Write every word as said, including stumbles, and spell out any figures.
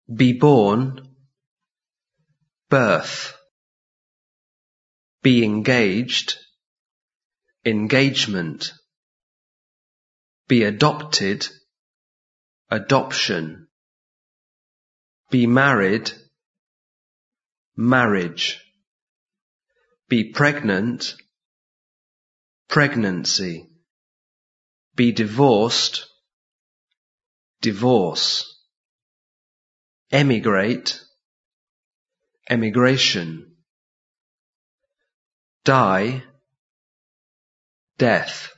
Be born, birth. Be engaged, engagement. Be adopted, adoption. Be married, marriage. Be pregnant, pregnancy. Be divorced, divorce. Emigrate, emigration. Die, death.